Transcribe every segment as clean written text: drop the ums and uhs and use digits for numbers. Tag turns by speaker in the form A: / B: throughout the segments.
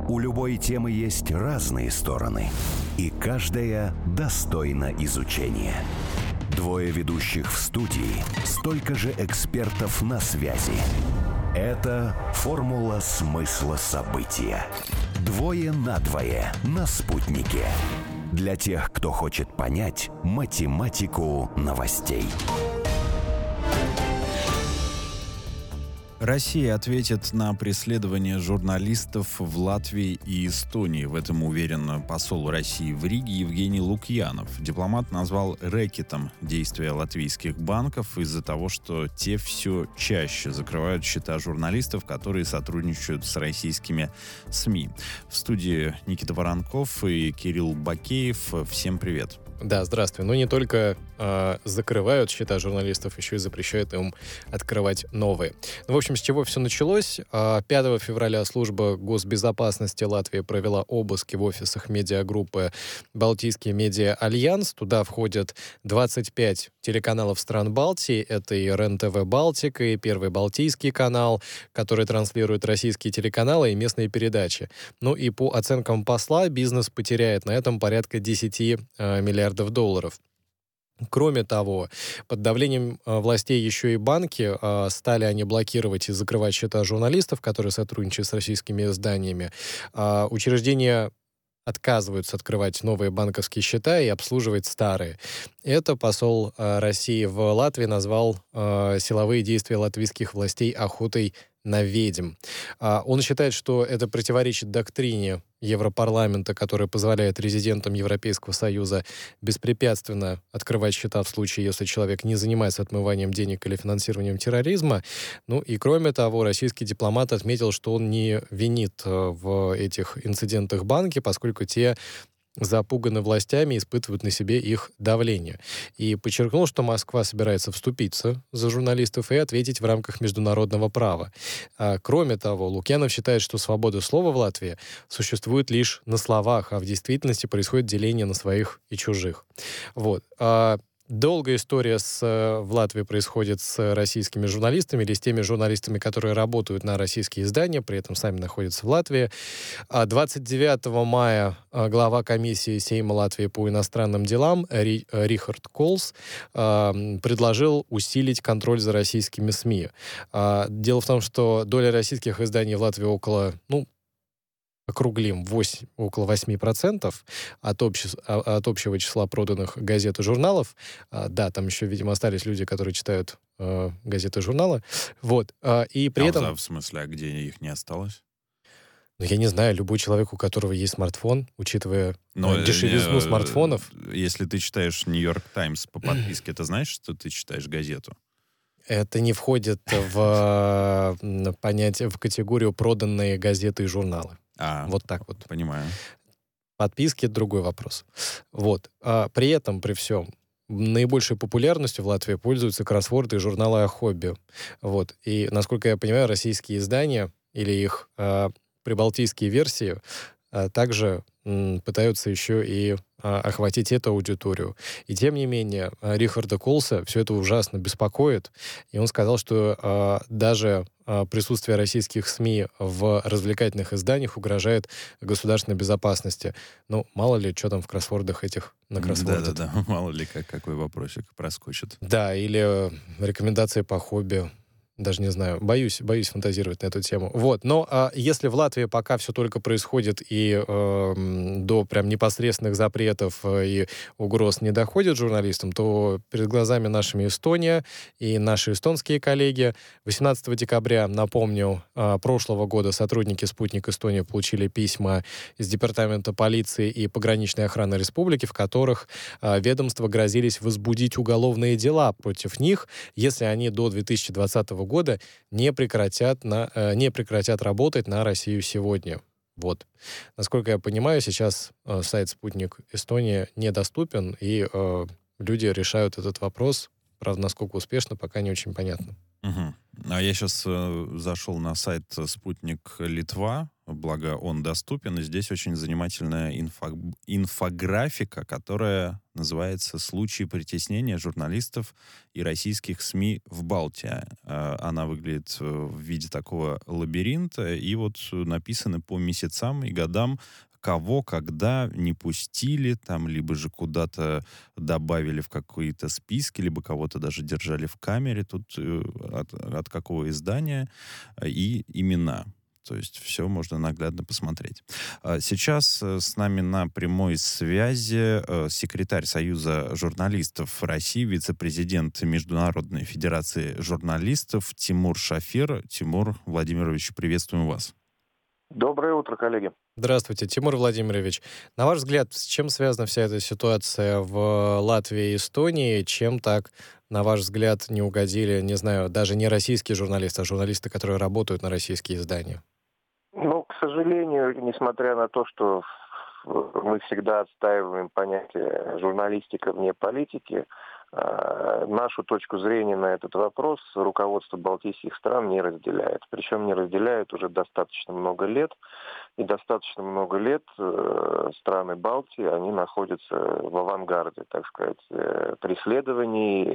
A: У любой темы есть разные стороны, и каждая достойна изучения. Двое ведущих в студии, столько же экспертов на связи. Это «Формула смысла события». Двое на двое на «Спутнике». Для тех, кто хочет понять математику новостей.
B: Россия ответит на преследование журналистов в Латвии и Эстонии. В этом уверен посол России в Риге Евгений Лукьянов. Дипломат назвал рэкетом действия латвийских банков из-за того, что те все чаще закрывают счета журналистов, которые сотрудничают с российскими СМИ. В студии Никита Воронков и Кирилл Бакеев. Всем привет.
C: Да, здравствуй. Но не только закрывают счета журналистов, еще и запрещают им открывать новые. Ну, в общем, с чего все началось? 5 февраля служба госбезопасности Латвии провела обыски в офисах медиагруппы «Балтийский медиа-альянс». Туда входят 25 телеканалов стран Балтии. Это и РЕН-ТВ «Балтика», и Первый Балтийский канал, который транслирует российские телеканалы и местные передачи. Ну и по оценкам посла, бизнес потеряет на этом порядка 10 миллиардов долларов. Кроме того, под давлением властей еще и банки стали они блокировать и закрывать счета журналистов, которые сотрудничают с российскими изданиями. Учреждения отказываются открывать новые банковские счета и обслуживать старые. Это посол России в Латвии назвал силовые действия латвийских властей охотой на ведьм. Он считает, что это противоречит доктрине Европарламента, которая позволяет резидентам Европейского Союза беспрепятственно открывать счета в случае, если человек не занимается отмыванием денег или финансированием терроризма. Ну и кроме того, российский дипломат отметил, что он не винит в этих инцидентах банки, поскольку те запуганы властями и испытывают на себе их давление. И подчеркнул, что Москва собирается вступиться за журналистов и ответить в рамках международного права. Кроме того, Лукьянов считает, что свобода слова в Латвии существует лишь на словах, а в действительности происходит деление на своих и чужих. Вот. Долгая история в Латвии происходит с российскими журналистами или с теми журналистами, которые работают на российские издания, при этом сами находятся в Латвии. 29 мая глава комиссии Сейма Латвии по иностранным делам Рихард Колс предложил усилить контроль за российскими СМИ. Дело в том, что доля российских изданий в Латвии округлим, около 8% от общего числа проданных газет и журналов. Да, там еще, видимо, остались люди, которые читают газеты и журналы. Вот. И при этом...
B: В смысле, а где их не осталось?
C: Ну, я не знаю, любой человек, у которого есть смартфон, учитывая дешевизну смартфонов...
B: Если ты читаешь «Нью-Йорк Таймс» по подписке, это значит, что ты читаешь газету?
C: Это не входит в понятие, в категорию проданные газеты и журналы. Вот так вот.
B: Понимаю.
C: Подписки — это другой вопрос. Вот. При этом, при всем, наибольшей популярностью в Латвии пользуются кроссворды и журналы о хобби. Вот. И, насколько я понимаю, российские издания или их прибалтийские версии также пытаются еще и охватить эту аудиторию. И тем не менее, Рихарда Колса все это ужасно беспокоит. И он сказал, что даже присутствие российских СМИ в развлекательных изданиях угрожает государственной безопасности. Ну, мало ли, что там в кроссвордах этих на кроссвордах.
B: Да, мало ли, какой вопросик проскочит.
C: Да, или рекомендации по хобби. Даже не знаю, боюсь фантазировать на эту тему. Вот, но если в Латвии пока все только происходит и до прям непосредственных запретов и угроз не доходит журналистам, то перед глазами нашими Эстония и наши эстонские коллеги. 18 декабря, напомню, прошлого года сотрудники «Спутник Эстония» получили письма из Департамента полиции и пограничной охраны республики, в которых ведомства грозились возбудить уголовные дела против них, если они до 2020 года не прекратят работать на Россию сегодня. Вот. Насколько я понимаю, сейчас сайт «Спутник Эстония» недоступен, и люди решают этот вопрос. Правда, насколько успешно, пока не очень понятно.
B: Угу. А я сейчас зашел на сайт «Спутник Литва». благо он доступен. И здесь очень занимательная инфографика, которая называется «Случаи притеснения журналистов и российских СМИ в Балтии». Она выглядит в виде такого лабиринта, и вот написаны по месяцам и годам, кого, когда не пустили, там, либо же куда-то добавили в какие-то списки, либо кого-то даже держали в камере, тут от какого издания, и имена. То есть все можно наглядно посмотреть. Сейчас с нами на прямой связи секретарь Союза журналистов России, вице-президент Международной федерации журналистов Тимур Шафер. Тимур Владимирович, приветствуем вас.
D: Доброе утро, коллеги.
C: Здравствуйте, Тимур Владимирович. На ваш взгляд, с чем связана вся эта ситуация в Латвии и Эстонии? Чем так, на ваш взгляд, не угодили, не знаю, даже не российские журналисты, а журналисты, которые работают на российские издания?
D: Ну, к сожалению, несмотря на то, что мы всегда отстаиваем понятие журналистика вне политики, нашу точку зрения на этот вопрос руководство балтийских стран не разделяет. Причем не разделяет уже достаточно много лет. И достаточно много лет страны Балтии, они находятся в авангарде, так сказать, преследований,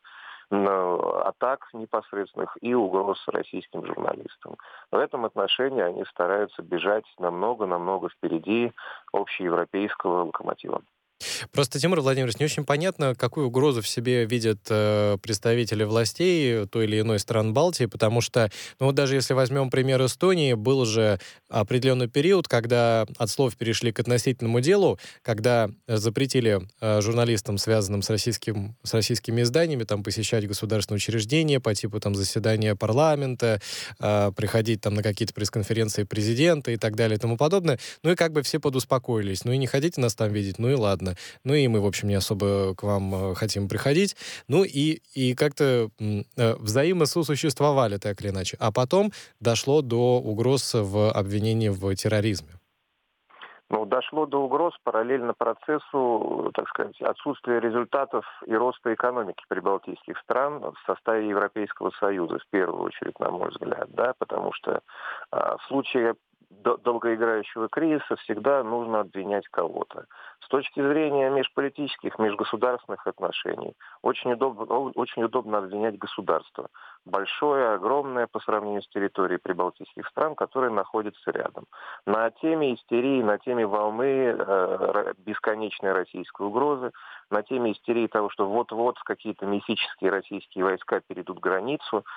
D: атак непосредственных и угроз российским журналистам. В этом отношении они стараются бежать намного-намного впереди общеевропейского локомотива.
C: Просто, Тимур Владимирович, не очень понятно, какую угрозу в себе видят представители властей той или иной стран Балтии, потому что, ну вот даже если возьмем пример Эстонии, был же определенный период, когда от слов перешли к относительному делу, когда запретили журналистам, связанным с российскими изданиями, там, посещать государственные учреждения по типу там заседания парламента, приходить там на какие-то пресс-конференции президента и так далее и тому подобное. Ну и как бы все подуспокоились. Ну и не хотите нас там видеть, ну и ладно. Ну и мы, в общем, не особо к вам хотим приходить. Ну и как-то взаимососуществовали так или иначе. А потом дошло до угроз в обвинении в терроризме.
D: Ну, дошло до угроз параллельно процессу, так сказать, отсутствия результатов и роста экономики прибалтийских стран в составе Европейского Союза, в первую очередь, на мой взгляд, да, потому что в случае долгоиграющего кризиса всегда нужно обвинять кого-то. С точки зрения межполитических, межгосударственных отношений очень удобно обвинять государство. Большое, огромное по сравнению с территорией прибалтийских стран, которые находятся рядом. На теме истерии, на теме волны бесконечной российской угрозы, на теме истерии того, что вот-вот какие-то мифические российские войска перейдут границу,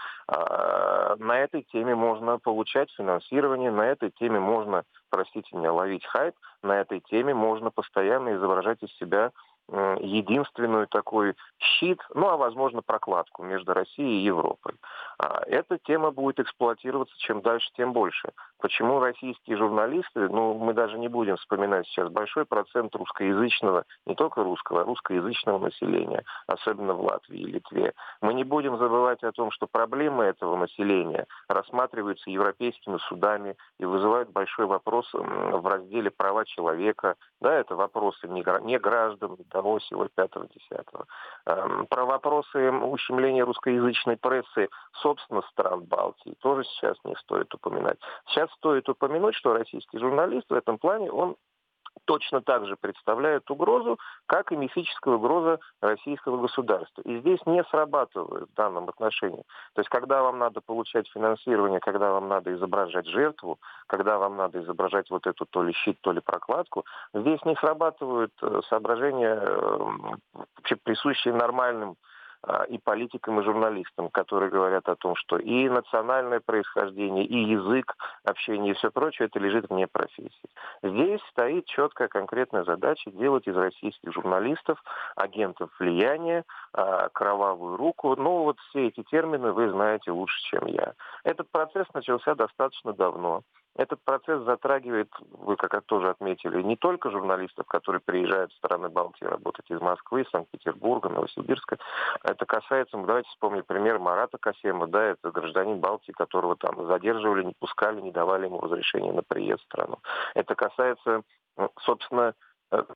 D: на этой теме можно получать финансирование, на этой теме можно, простите меня, ловить хайп, на этой теме можно постоянно изображать из себя единственную такой щит, ну а возможно прокладку между Россией и Европой. Эта тема будет эксплуатироваться чем дальше, тем больше. Почему российские журналисты, ну мы даже не будем вспоминать сейчас, большой процент русскоязычного, не только русского, а русскоязычного населения, особенно в Латвии и Литве. Мы не будем забывать о том, что проблемы этого населения рассматриваются европейскими судами и вызывают большой вопрос в разделе «Права человека». Да, это вопросы не граждан, того, сего, пятого, десятого. Про вопросы ущемления русскоязычной прессы, собственно, стран Балтии тоже сейчас не стоит упоминать. Сейчас стоит упомянуть, что российский журналист в этом плане, он точно так же представляет угрозу, как и мифическая угроза российского государства. И здесь не срабатывают в данном отношении. То есть, когда вам надо получать финансирование, когда вам надо изображать жертву, когда вам надо изображать вот эту то ли щит, то ли прокладку, здесь не срабатывают соображения, вообще присущие нормальным и политикам, и журналистам, которые говорят о том, что и национальное происхождение, и язык, общение и все прочее, это лежит вне профессии. Здесь стоит четкая конкретная задача делать из российских журналистов агентов влияния, кровавую руку. Ну, вот все эти термины вы знаете лучше, чем я. Этот процесс начался достаточно давно. Этот процесс затрагивает, вы как тоже отметили, не только журналистов, которые приезжают в страны Балтии работать из Москвы, Санкт-Петербурга, Новосибирска. Это касается, давайте вспомним пример Марата Касема, да, это гражданин Балтии, которого там задерживали, не пускали, не давали ему разрешения на приезд в страну. Это касается, собственно,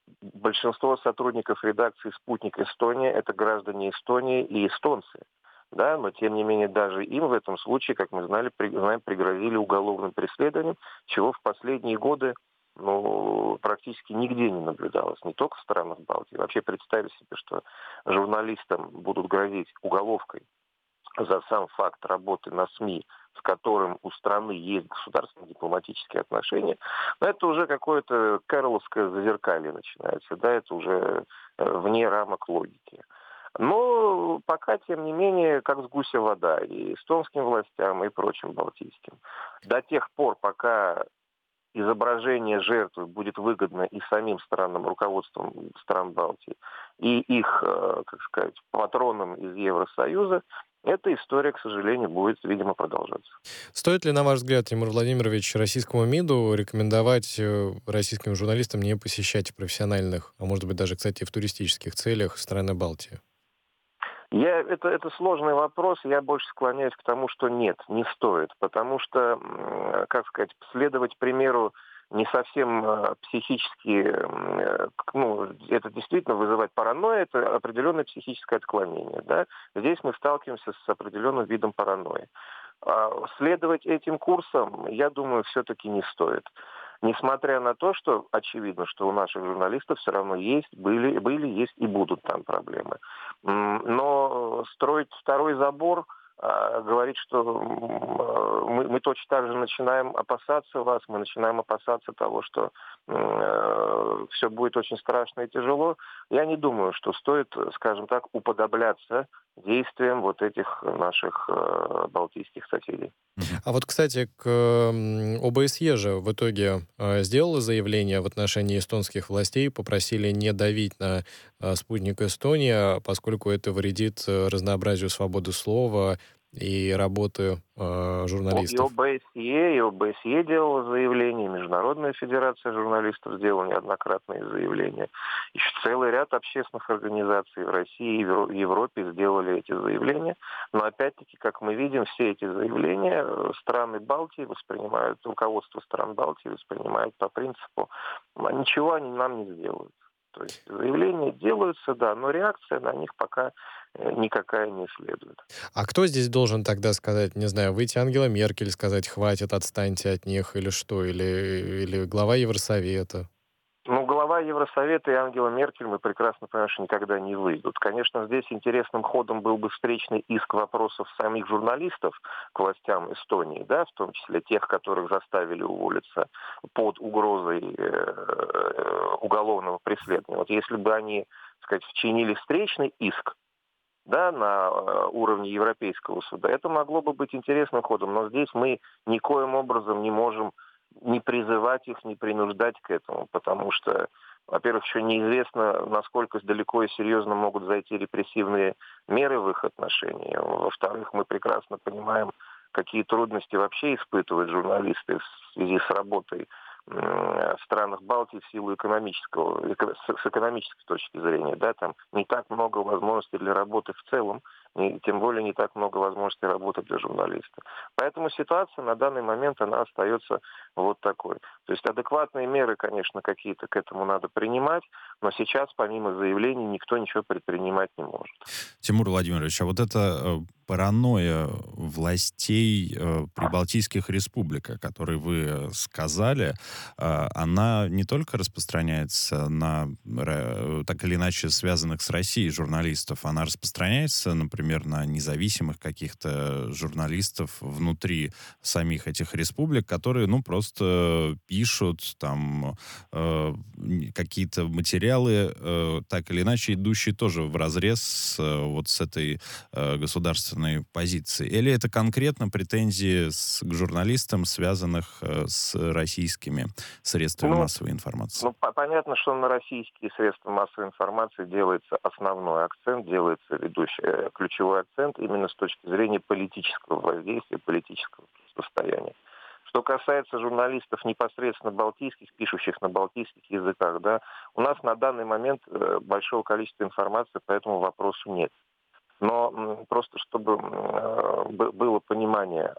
D: большинство сотрудников редакции «Спутник Эстония» — это граждане Эстонии и эстонцы. да, но тем не менее даже им в этом случае, как мы знаем, пригрозили уголовным преследованием, чего в последние годы практически нигде не наблюдалось, не только в странах Балтии. Вообще представить себе, что журналистам будут грозить уголовкой за сам факт работы на СМИ, с которым у страны есть государственные дипломатические отношения, это уже какое-то кэроловское зазеркалье начинается, да, это уже вне рамок логики. Но пока, тем не менее, как с гуся вода и эстонским властям, и прочим балтийским. До тех пор, пока изображение жертвы будет выгодно и самим странам, руководством стран Балтии, и их, патронам из Евросоюза, эта история, к сожалению, будет, видимо, продолжаться.
C: Стоит ли, на ваш взгляд, Тимур Владимирович, российскому МИДу рекомендовать российским журналистам не посещать в профессиональных, а может быть даже, кстати, в туристических целях страны Балтии?
D: Это сложный вопрос. Я больше склоняюсь к тому, что нет, не стоит. Потому что, следовать примеру не совсем психически, это действительно вызывает паранойю, это определенное психическое отклонение. Да? Здесь мы сталкиваемся с определенным видом паранойи. Следовать этим курсам, я думаю, все-таки не стоит. Несмотря на то, что очевидно, что у наших журналистов все равно были, есть и будут там проблемы. Но строить второй забор, говорить, что мы точно так же начинаем опасаться вас, мы начинаем опасаться того, что все будет очень страшно и тяжело, я не думаю, что стоит, скажем так, уподобляться действиям вот этих наших балтийских соседей.
C: А вот, кстати, к ОБСЕ же в итоге сделала заявление в отношении эстонских властей, попросили не давить на спутник Эстония, поскольку это вредит разнообразию свободы слова и работы журналистов.
D: И ОБСЕ делала заявление, Международная федерация журналистов сделала неоднократные заявления. Еще целый ряд общественных организаций в России и в Европе сделали эти заявления. Но опять-таки, как мы видим, все эти заявления страны Балтии воспринимают, руководство стран Балтии воспринимает по принципу «ничего они нам не сделают». То есть заявления делаются, да, но реакция на них пока никакая не следует.
C: А кто здесь должен тогда сказать, не знаю, выйти Ангела Меркель, сказать «хватит, отстаньте от них» или что? Или глава Евросовета?
D: Глава Евросовета и Ангела Меркель, мы прекрасно понимаем, что никогда не выйдут. Конечно, здесь интересным ходом был бы встречный иск вопросов самих журналистов к властям Эстонии, да, в том числе тех, которых заставили уволиться под угрозой уголовного преследования. Вот если бы они, вчинили встречный иск, да, на уровне Европейского суда, это могло бы быть интересным ходом, но здесь мы никоим образом не можем не призывать их, не принуждать к этому, потому что, во-первых, еще неизвестно, насколько далеко и серьезно могут зайти репрессивные меры в их отношении. Во-вторых, мы прекрасно понимаем, какие трудности вообще испытывают журналисты в связи с работой в странах Балтии в силу с экономической точки зрения. Да, там не так много возможностей для работы в целом, и тем более не так много возможностей работать для журналиста. Поэтому ситуация на данный момент, она остается вот такой. То есть адекватные меры, конечно, какие-то к этому надо принимать, но сейчас, помимо заявлений, никто ничего предпринимать не может.
B: Тимур Владимирович, а вот эта паранойя властей прибалтийских республик, о которой вы сказали, она не только распространяется на, так или иначе, связанных с Россией журналистов, она распространяется, например, на независимых каких-то журналистов внутри самих этих республик, которые, просто пишут там какие-то материалы, так или иначе, идущие тоже вразрез вот с этой государственной позиции. Или это конкретно претензии к журналистам, связанных с российскими средствами массовой информации?
D: Понятно, что на российские средства массовой информации делается основной акцент, делается ключевой акцент именно с точки зрения политического воздействия, политического состояния. Что касается журналистов непосредственно балтийских, пишущих на балтийских языках, да, у нас на данный момент большого количества информации по этому вопросу нет. Но просто чтобы было понимание,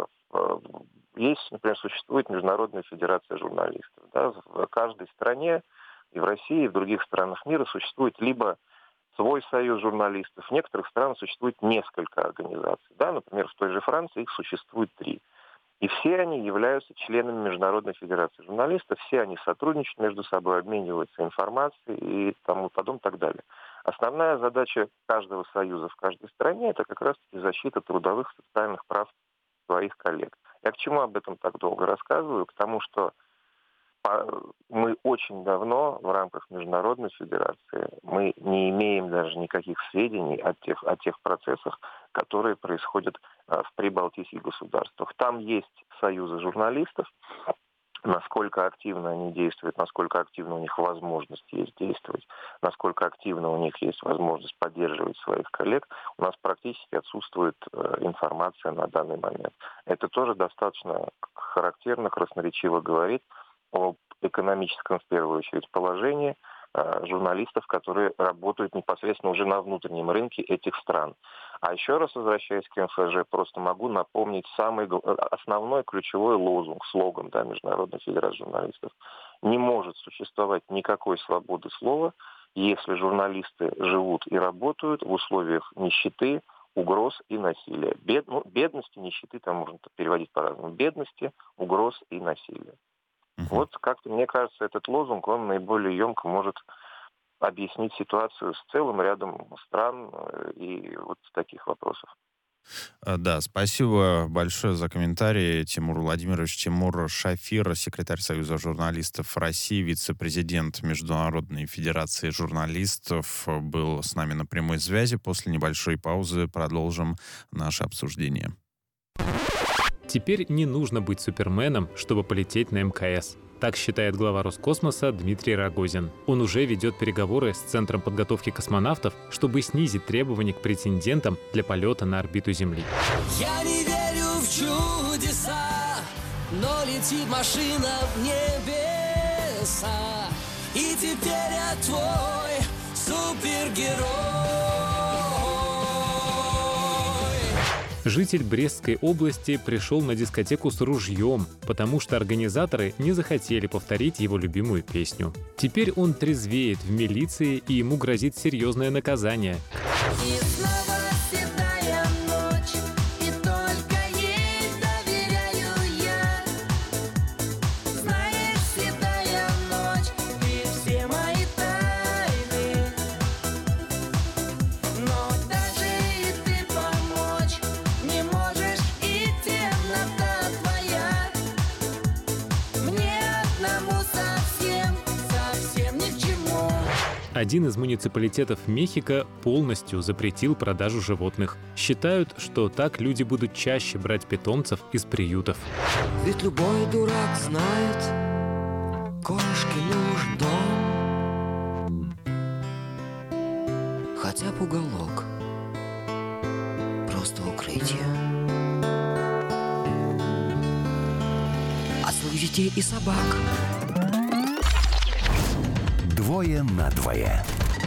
D: например, существует Международная федерация журналистов. Да, в каждой стране, и в России, и в других странах мира существует либо свой союз журналистов. В некоторых странах существует несколько организаций. Да? Например, в той же Франции их существует 3. И все они являются членами Международной федерации журналистов, все они сотрудничают между собой, обмениваются информацией и тому подобное, и так далее. Основная задача каждого союза в каждой стране – это как раз-таки защита трудовых и социальных прав своих коллег. Я к чему об этом так долго рассказываю? К тому, что мы очень давно в рамках Международной федерации мы не имеем даже никаких сведений о тех процессах, которые происходят в прибалтийских государствах. Там есть союзы журналистов, насколько активно они действуют, насколько активно у них возможность есть действовать, насколько активно у них есть возможность поддерживать своих коллег, у нас практически отсутствует информация на данный момент. Это тоже достаточно характерно, красноречиво говорит об экономическом, в первую очередь, положении журналистов, которые работают непосредственно уже на внутреннем рынке этих стран. А еще раз, возвращаясь к МФЖ, просто могу напомнить самый основной ключевой лозунг, слоган Международной федерации журналистов. Не может существовать никакой свободы слова, если журналисты живут и работают в условиях нищеты, угроз и насилия. Бедности, нищеты, там можно переводить по-разному. Бедности, угроз и насилия. Вот как-то, мне кажется, этот лозунг, он наиболее емко может объяснить ситуацию с целым рядом стран и вот таких вопросов.
B: Да, спасибо большое за комментарий. Тимур Владимирович, Тимур Шафир, секретарь Союза журналистов России, вице-президент Международной федерации журналистов, был с нами на прямой связи. После небольшой паузы продолжим наше обсуждение.
E: Теперь не нужно быть суперменом, чтобы полететь на МКС. Так считает глава Роскосмоса Дмитрий Рогозин. Он уже ведет переговоры с Центром подготовки космонавтов, чтобы снизить требования к претендентам для полета на орбиту Земли.
F: Я не верю в чудеса, но летит машина в небеса. И теперь я твой супергерой.
E: Житель Брестской области пришел на дискотеку с ружьем, потому что организаторы не захотели повторить его любимую песню. Теперь он трезвеет в милиции, и ему грозит серьезное наказание.
F: И снова седая ночь, и только ей доверяю я. Знаешь, седая ночь, ты все мои тайны. Но даже и ты помочь не можешь, и темнота твоя мне одному совсем ни к чему.
E: Один из муниципалитетов Мехико полностью запретил продажу животных. Считают, что так люди будут чаще брать питомцев из приютов.
F: Ведь любой дурак знает, кошке нужен дом, хотя бы уголок, просто укрытие. От своих детей и собак.
A: «Двое на двое».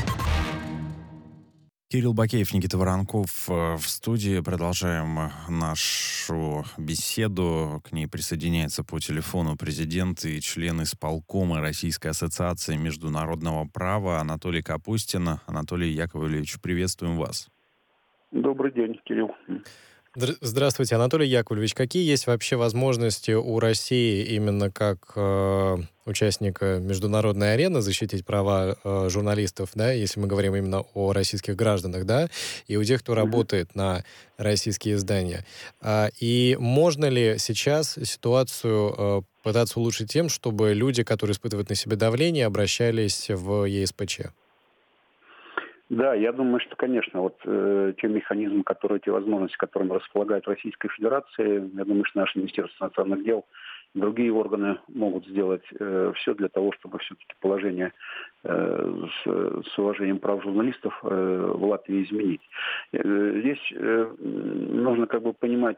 B: Кирилл Бакеев, Никита Воронков в студии. Продолжаем нашу беседу. К ней присоединяется по телефону президент и член исполкома Российской ассоциации международного права Анатолий Капустин. Анатолий Яковлевич, приветствуем вас.
G: Добрый день, Кирилл.
C: Здравствуйте, Анатолий Яковлевич. Какие есть вообще возможности у России именно как участника международной арены защитить права журналистов, да, если мы говорим именно о российских гражданах, да, и у тех, кто работает на российские издания? И можно ли сейчас ситуацию пытаться улучшить тем, чтобы люди, которые испытывают на себе давление, обращались в ЕСПЧ?
G: Да, я думаю, что, конечно, вот те механизмы, те возможности, которыми располагает Российская Федерация, я думаю, что наше Министерство иностранных дел, другие органы могут сделать все для того, чтобы все-таки положение с уважением прав журналистов в Латвии изменить. Здесь нужно понимать,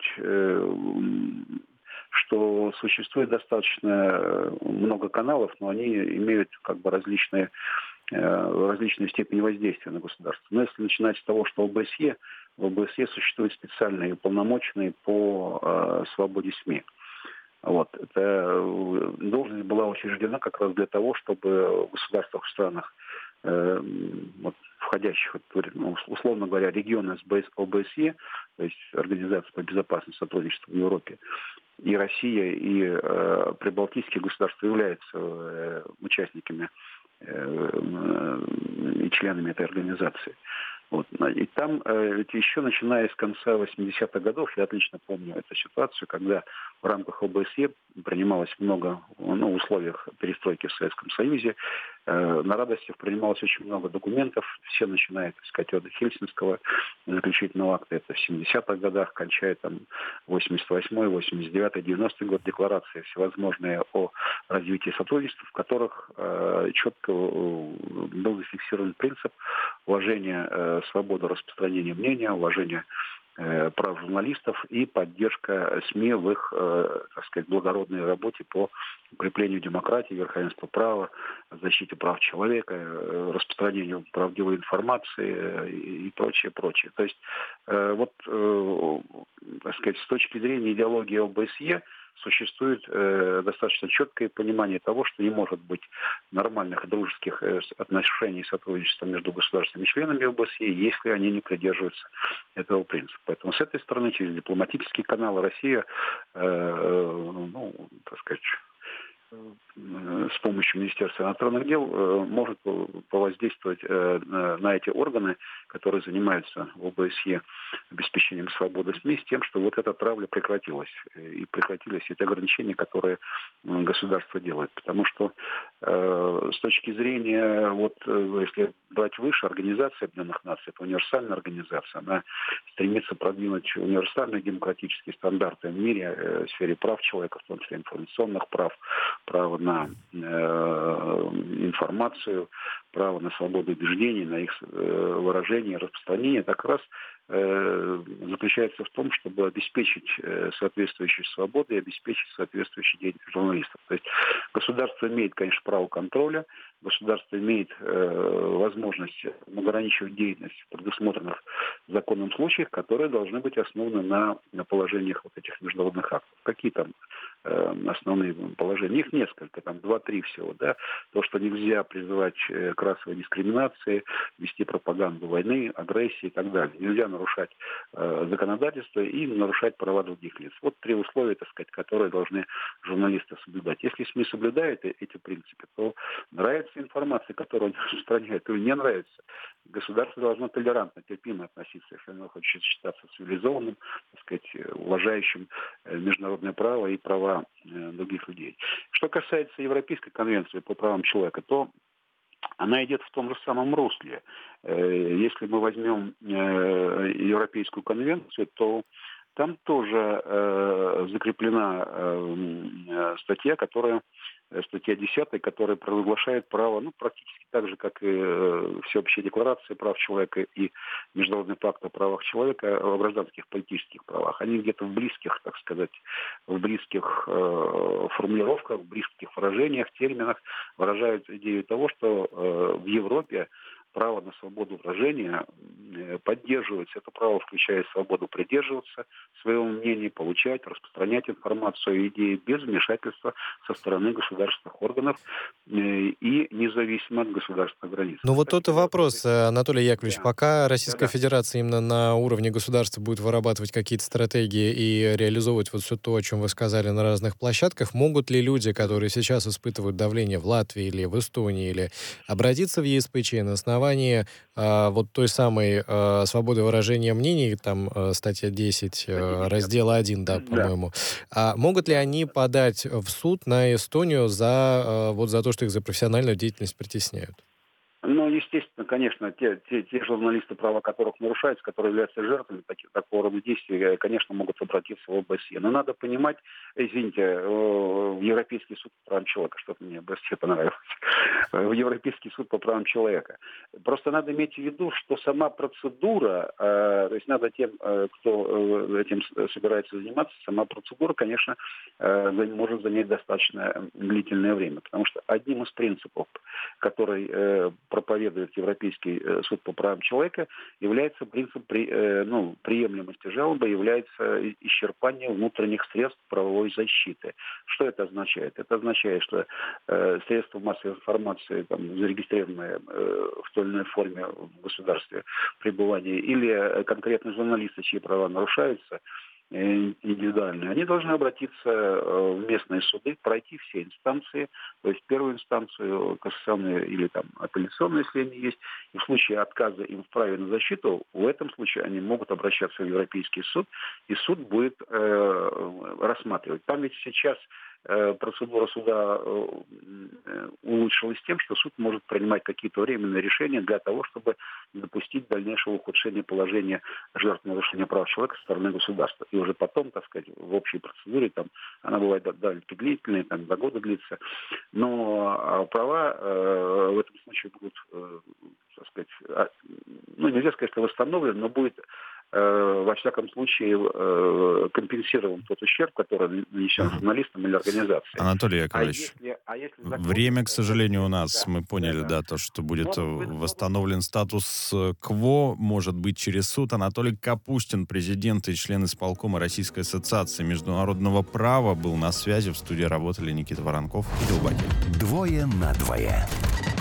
G: что существует достаточно много каналов, но они имеют различные степени воздействия на государство. Но если начинать с того, что в ОБСЕ существуют специальные уполномоченные по свободе СМИ. Вот. Эта должность была учреждена как раз для того, чтобы в государствах, в странах, в входящих, условно говоря, региона ОБСЕ, то есть Организация по безопасности и сотрудничеству в Европе, и Россия, и прибалтийские государства являются участниками и членами этой организации. Вот. И там еще начиная с конца 80-х годов, я отлично помню эту ситуацию, когда в рамках ОБСЕ принималось много, в условиях перестройки в Советском Союзе, на радостях принималось очень много документов, все начиная, так сказать, от Хельсинского заключительного акта, это в 70-х годах, кончая там 88-й, 89-й, 90-й год, декларации всевозможные о развитии сотрудничества, в которых четко был зафиксирован принцип уважения свободы распространения мнения, уважения прав журналистов и поддержка СМИ в их, так сказать, благородной работе по укреплению демократии, верховенства права, защите прав человека, распространению правдивой информации и прочее, прочее. То есть, так сказать, с точки зрения идеологии ОБСЕ существует достаточно четкое понимание того, что не может быть нормальных дружеских отношений и сотрудничества между государствами-членами ОБСЕ, если они не придерживаются этого принципа. Поэтому с этой стороны, через дипломатические каналы Россия, так сказать, с помощью Министерства иностранных дел может повоздействовать на эти органы, которые занимаются в ОБСЕ обеспечением свободы СМИ, с тем, что вот эта травля прекратилась. И прекратились эти ограничения, которые государство делает. Потому что с точки зрения, если брать выше, Организация Объединенных Наций, это универсальная организация, она стремится продвинуть универсальные демократические стандарты в мире в сфере прав человека, в том числе информационных прав, право на информацию, право на свободу убеждений, на их выражение, распространение, это как раз заключается в том, чтобы обеспечить соответствующую свободу и обеспечить соответствующую деятельность журналистов. То есть государство имеет, конечно, право контроля, государство имеет возможность ограничивать деятельность в предусмотренных законом случаях, которые должны быть основаны на положениях вот этих международных актов. Какие там основные положения? Их несколько, там 2-3 всего. Да? То, что нельзя призывать к расовой дискриминации, вести пропаганду войны, агрессии и так далее. Нельзя нарушать законодательство и нарушать права других лиц. Вот 3 условия, так сказать, которые должны журналисты соблюдать. Если СМИ соблюдают эти принципы, то нравится информация, которую они распространяют, или не нравится. Государство должно толерантно, терпимо относиться, если оно хочет считаться цивилизованным, так сказать, уважающим международное право и права других людей. Что касается Европейской конвенции по правам человека, то она идет в том же самом русле. Если мы возьмем Европейскую конвенцию, то там тоже закреплена статья, статья 10, которая провозглашает право, практически так же, как и Всеобщая декларация прав человека и Международный пакт о правах человека, о гражданских политических правах. Они где-то в близких, так сказать, формулировках, в близких выражениях, терминах выражают идею того, что в Европе право на свободу выражения поддерживается. Это право включает свободу придерживаться своего мнения, получать, распространять информацию и идеи без вмешательства со стороны государственных органов и независимо от государственных границ.
C: Вот тут вопрос, Анатолий Яковлевич. Пока Российская Федерация именно на уровне государства будет вырабатывать какие-то стратегии и реализовывать вот все то, о чем вы сказали на разных площадках, могут ли люди, которые сейчас испытывают давление в Латвии или в Эстонии, или обратиться в ЕСПЧ на основании вот той самой свободы выражения мнений, там статья 10, раздела 1, по-моему. Могут ли они подать в суд на Эстонию за то, что их за профессиональную деятельность притесняют?
G: Естественно, конечно, те журналисты, права которых нарушаются, которые являются жертвами такого рода действий, конечно, могут обратиться в ОБСЕ. Но надо понимать, в Европейский суд по правам человека, что-то мне ОБСЕ понравилось, в Европейский суд по правам человека. Просто надо иметь в виду, что сама процедура, то есть надо тем, кто этим собирается заниматься, сама процедура, конечно, может занять достаточно длительное время. Потому что одним из принципов, который проповедует Европейский Европейский суд по правам человека, является принцип приемлемости жалобы, является исчерпание внутренних средств правовой защиты. Что это означает? Это означает, что средства массовой информации, там, зарегистрированные в той или иной форме в государстве пребывания, или конкретно журналисты, чьи права нарушаются, индивидуальные, они должны обратиться в местные суды, пройти все инстанции, то есть первую инстанцию, кассационную или там апелляционную, если они есть, и в случае отказа им в праве на защиту, в этом случае они могут обращаться в Европейский суд, и суд будет рассматривать. Там ведь сейчас процедура суда улучшилась тем, что суд может принимать какие-то временные решения для того, чтобы не допустить дальнейшего ухудшения положения жертв нарушения прав человека со стороны государства. И уже потом, так сказать, в общей процедуре, там, она бывает довольно длительная, там, до года длится, но права в этом случае будут, так сказать, нельзя сказать, что восстановлены, но будет во всяком случае компенсирован тот ущерб, который нанесен журналистам или организациям.
B: Анатолий Яковлевич, время, к сожалению, у нас, мы поняли, то, что будет восстановлен статус КВО, может быть, через суд. Анатолий Капустин, президент и член исполкома Российской ассоциации международного права, был на связи. В студии работали Никита Воронков и Дилбаки.
A: «Двое на двое».